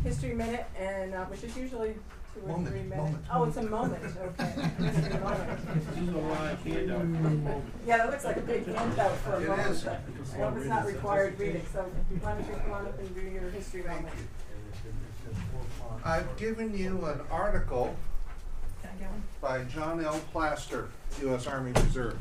History Minute, and which is usually 2 or 3 minutes. Moment. Oh, it's a moment, okay. History moment. This is a live handout. Yeah, that looks like a big handout for a It moment, is. but I hope it's not required reading, so why don't you come on up and do your history moment? I've given you an article Can I get one? by John L. Plaster, U.S. Army Reserve.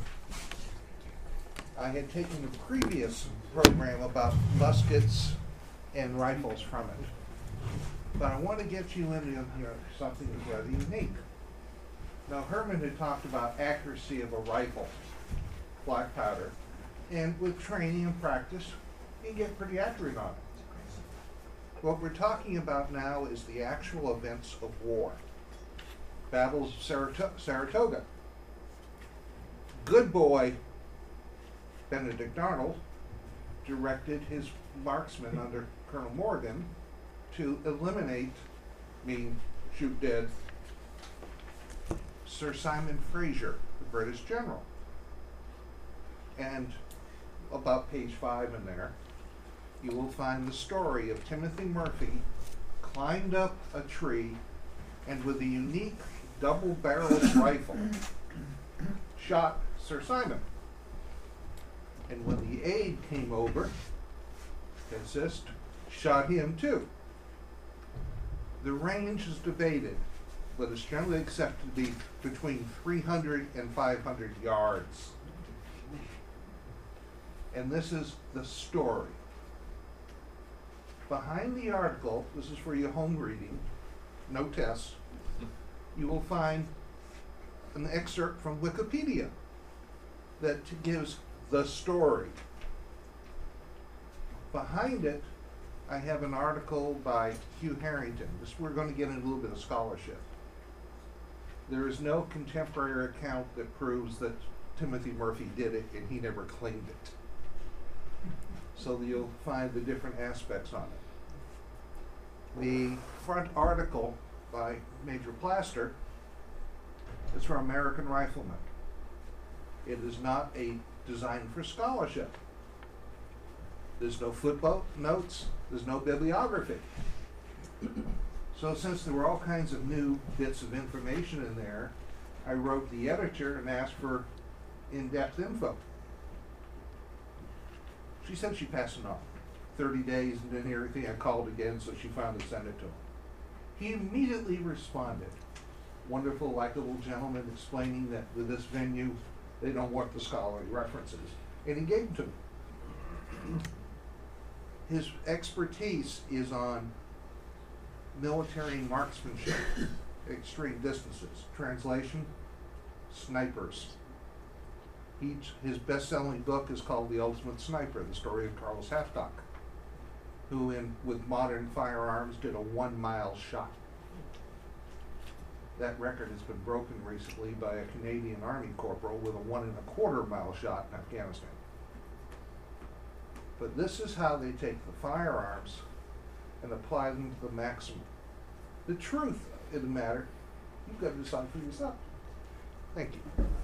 I had taken a previous program about muskets and rifles from it. But I want to get you into something that's rather unique. Now, Herman had talked about accuracy of a rifle, black powder, and with training and practice, you can get pretty accurate on it. What we're talking about now is the actual events of war. Battles of Saratoga. Good boy Benedict Arnold directed his marksmen under Colonel Morgan to eliminate, meaning shoot dead, Sir Simon Fraser, the British general. And about page 5 in there, you will find the story of Timothy Murphy climbed up a tree and with a unique double-barreled rifle shot Sir Simon. And when the aide came over, assist, shot him too. The range is debated, but it's generally accepted to be between 300 and 500 yards. And this is the story. Behind the article, this is for your home reading, no tests, you will find an excerpt from Wikipedia that gives the story. Behind it, I have an article by Hugh Harrington. We're going to get into a little bit of scholarship. There is no contemporary account that proves that Timothy Murphy did it, and he never claimed it. So you'll find the different aspects on it. The front article by Major Plaster is from American Rifleman. It is not a design for scholarship. There's no footnotes, there's no bibliography. So since there were all kinds of new bits of information in there, I wrote the editor and asked for in-depth info. She said she'd pass it on. 30 days and didn't hear anything. I called again, so she finally sent it to him. He immediately responded. Wonderful, likable gentleman explaining that with this venue, they don't want the scholarly references. And he gave them to me. His expertise is on military marksmanship, extreme distances. Translation, snipers. His best-selling book is called The Ultimate Sniper, the story of Carlos Hathcock, who with modern firearms did a 1-mile shot. That record has been broken recently by a Canadian Army corporal with a 1.25-mile shot in Afghanistan. But this is how they take the firearms and apply them to the maximum. The truth of the matter, you've got to decide for yourself. Thank you.